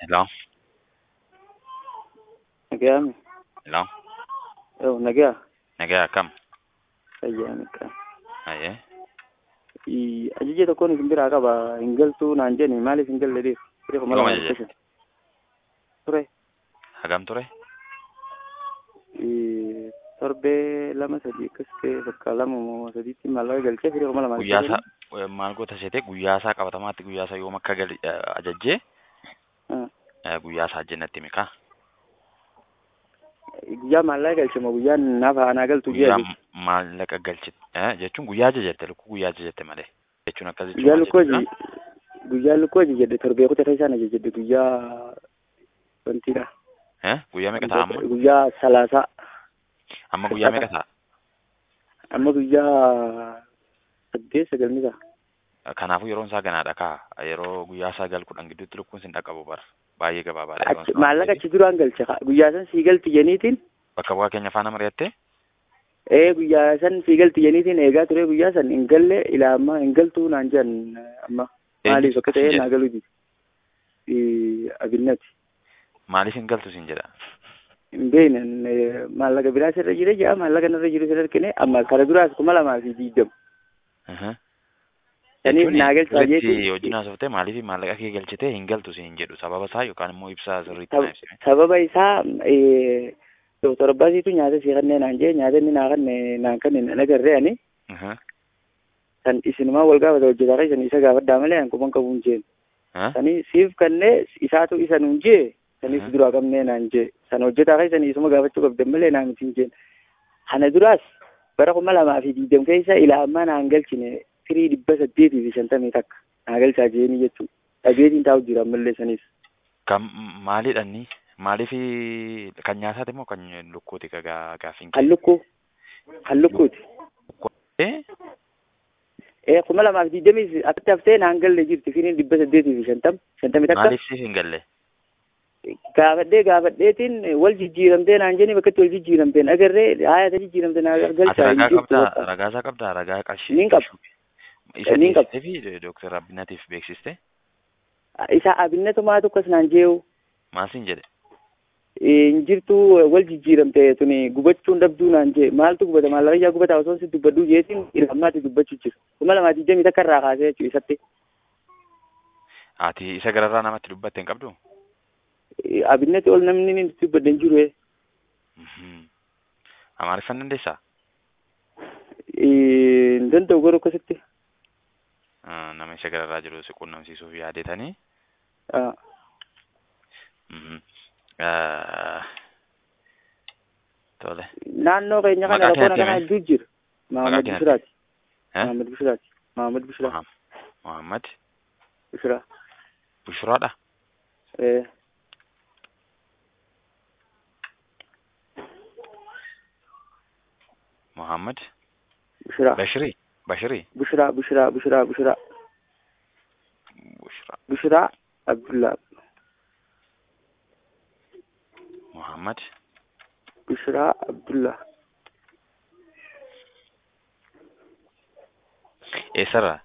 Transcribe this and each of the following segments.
Hello? Nagayami. Hello? Oh, nagya. Nagaa kam? Ayyami ka. Aye. Ajije tokko ni simbira qaba hingaltu naan jenni maaliif hin galle deef firee kuma Yooma lama jeje? dhufashe ture Hagam ture? torbee lama sadii akkas ta'e bakka lama moo sadiitti maallaqa galchee firee kuma lama Guyyaasaa maal goota seete guyyaasaa qabatamaatti guyyaasaa yoom akka ajajjee guyyaasaa jennatti himi kaa? guyyaa maallaqa galche moo guyyaa naaf anaa galtu ji'a Guyyaa jechuudha. maallaqa galchite jechuun guyyaa ajajjette lukkuu guyyaa ajajjette malee jechuun akkas jechuun Guyyaa maal lukkoo jechuudha? guyyaa lukkoo jedhe torbee kutaa isaan ajajjedhe guyyaa wantiidha. Guyyaa meeqa ta'a amma? Guyyaa salaasaa. Amma guyyaa meeqa ta'a? Amma guyyaa 8-9 ta'a. Kanaafuu yeroon isaa ganaadha kaa yeroo guyyaa 9-10 gidduutti lukkuun sin dhaqqabu bara baay'ee gabaabaadha yeroon isaa. Maallaqa achi duraan galche guyyaa san sii galti jeniitiin. Bakka bu'aa keenya faana mari'attee? Guyyaa san sii galti jeniitiin eegaa ture guyyaa san hin galle ilaa amma hin galtuu naan jedhan amma maaliif akka ta'e naa galuuti. Abinnati. Maaliif hin galtu sin jedha? Hin beekne maallaqa biraa sirra jira jaa maallaqa narra jiru sirra argine amma kana duraas 2020. Saniif naa galchaa jechuun. Wajjin haasoftee maaliif maallaqa kee galchitee hin galtu sin jedhu sababa isaa yookaan immoo ibsaa sirriitti na ibsime. Sababa isaa Dooktor Abbaasiitu nyaata sii kanneen naan jee nyaata inni naan kanneen na agarree ani. San isinumaa wal gaafata hojjetaa isan isa gaafadhaa malee an kuban qabuun jeen. Sani siif kannee isaatu isa nuun jee sanis duraa qabnee naan jee. San hojjetaa isan isuma gaafachuu qabdan malee naa miti hin jeen. Kana duraas bara 2020 keessa ilaa ammaa naan galchine 850 takka naa galchaa jeeni jechuudha. Dhabeetiin taa'u jira ammallee sanis. Kan maalidhanni? Maaliif kan nyaataati moo kan lukkuuti gaaffiin? Kan lukkuu. Kan lukkuuti. 2020 akkatti haftee naan galle jirti 850 takka. Maaliif siif hin galle? Gaafadheetiin wal jijjiiramtee naan jenni bakkatti wal jijjiiramteen agarree haayata jijjiiramtee naa galchaa hin jirtu. Ragaasaa qabdaa ragaa qarshii? Niin qaba. Isa dhiyeessitee fi Dooktar Abinnatiif beeksiste? Isa Abinnatumaatu akkas naan jeewu. Maal sin jedhe? Hin jirtu wal jijjiiramte tuni gubachuun dhabduu naan jee maaltu gubata maallaqa ijaa gubataa osoo si dubbadhuu jeetiin ilmaatti dubbachuu jira 2020 takka irraa kaasee jechuu isatti. Ati isa gararraa namatti dubbatte hin qabdu? Abinnati ol namni inni dubbadde hin jiru. Amaariffaan dandeessaa? Hin danda'u garuu akkasitti. Nama isa gararraa jiru si quunnamsiisuuf yaadetanii? Tole. Naannoo keenya kana rakkoon akkana hedduu jira. Mahamad Bishiraati. Mahamad Bishiraati. Mahamad Bishiraa. Mahamad Bishiraa. Bishiraadha? Mahamad Bishiraa. Bashirii? Bashirii? Bishiraa. Bishiraa Abdullah. Muhammad Bishiraa Abdullah. Eessarraa?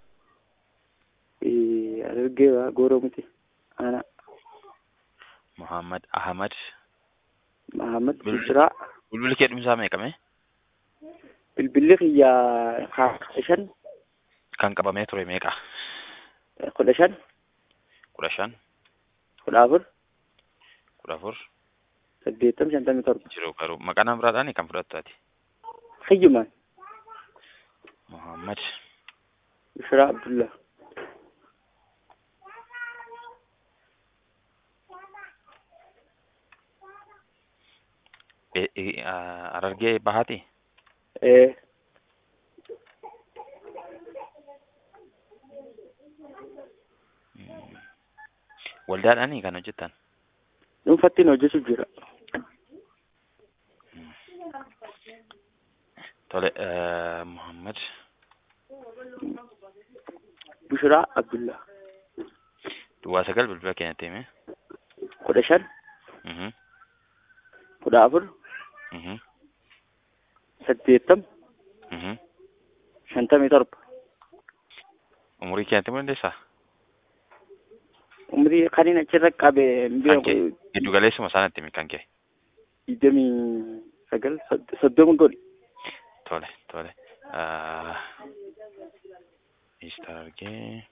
Argeewaa gooroo miti. Ana. Muhammad Ahmad. Muhammad Bishiraa. Bilbilli kee dhumsaa meeqame? Bilbilli kiyyaa 15. Kan qabamee ture meeqa? 15. 15. 14. 14. 857. Jiru garuu maqaan biraadhaan kan fudhattu ati? Hiyyumaan. Muhammad Bishiraa Abdullah. Arargee bahaati? Waldaadhaanii kan hojjetan? Dhuunfattiin hojjetu jira. Tole Muhammad Bishiraa Abdullah. Duwwaa 9 bilbila keenyatti hime? 15. 14. 80. 57. Umurii keenyatti moo dandeessaa? umrii kanin achirra qabe Kan kee giddu galeessuma isaanitti mi kan kee? 29 30 godhi. Tole tole. Eestaa argee.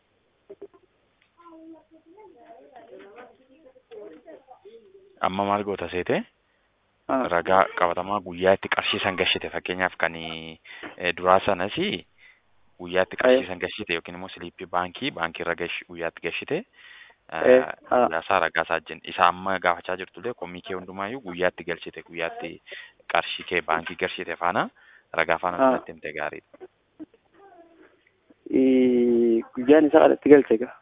Amma maal goota seete? Ragaa qabatamaa guyyaa itti qarshii san gashite fakkeenyaaf kan duraa sanas guyyaa itti qarshii san gashite yookiin immoo siliippii baankii irra guyyaa itti gashite guyyaa ragaa isaa wajjin isa amma gaafachaa jirtullee komii kee hundumaayyuu guyyaa itti galchite guyyaa itti qarshii kee baankii gashite faana ragaa faana sanatti himte gaariidha. Guyyaan isaa kanatti galche gaa.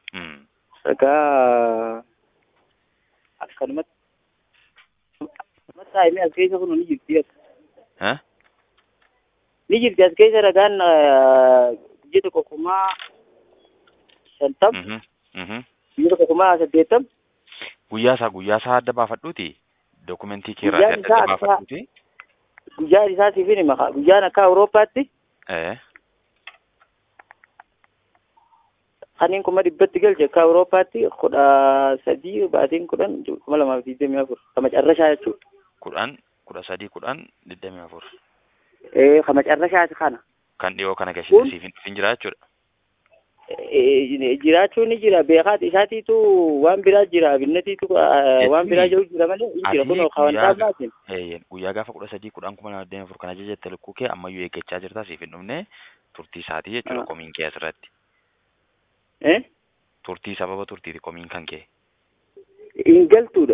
Ragaa akkanumatti taa'imee as keessa kun ni jirti akka. Ni jirti as keessa ragaan biyya tokko kumaa 50. Biyya tokko kumaa 80. Guyyaa isaa adda baafadhuuti. Dokumentii kee irraa adda baafadhuuti. Guyyaan isaa siif ni maka. Guyyaan akka Awurooppaatti. Kaniin kuma dhibbatti galche akka Awurooppaatti 13 baatiin 10 2024 kama carrashaa jechuudha. 13 kama carrashaati kana. Kan dhiyoo kana gashite siif hin jira jechuudha. Jiraachuun ni jira beekaati isaatiitu waan biraa jira binnatiitu waan biraa jiru jira malee hin jira kun kawantaa baatiin. Guyyaa gaafa 13 10 kana jette lukkuu kee ammayyuu eeggachaa jirta siif hin dhumne turtii isaatii jechuudha komiin kee asirratti. Turtii sababa turtiiti komiin kan kee. Hin galtuudha.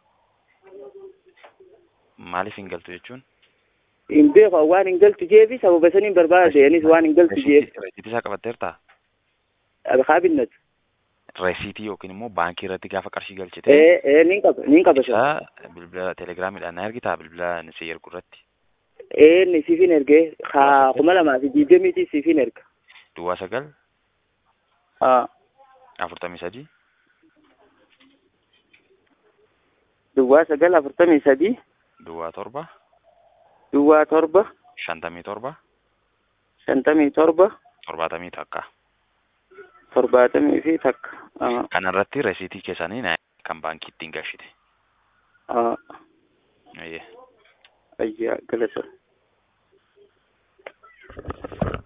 Maaliif hin galtu jechuun? Hin beeku waan hin galtu jeefi sababa saniin barbaade anis waan hin galtu jeefi. Resiitii isaa qabatteertaa? Kaabinat. Resiitii yookiin immoo baankii irratti gaafa qarshii galchite. Nin qaba. Isa bilbila telegiraamiidhaan na ergitaa bilbila si ergu irratti. Ni siifin ergee 2020 siifin erga. Duwwaa 9. 43. Duwwaa 9 43. Duwwaa 7. Duwwaa 7. 57. 57. 70 takka. 70 fi takka. Kanarratti resiitii keessanii kan baankii ittiin gashite. Ayyaa galatoon.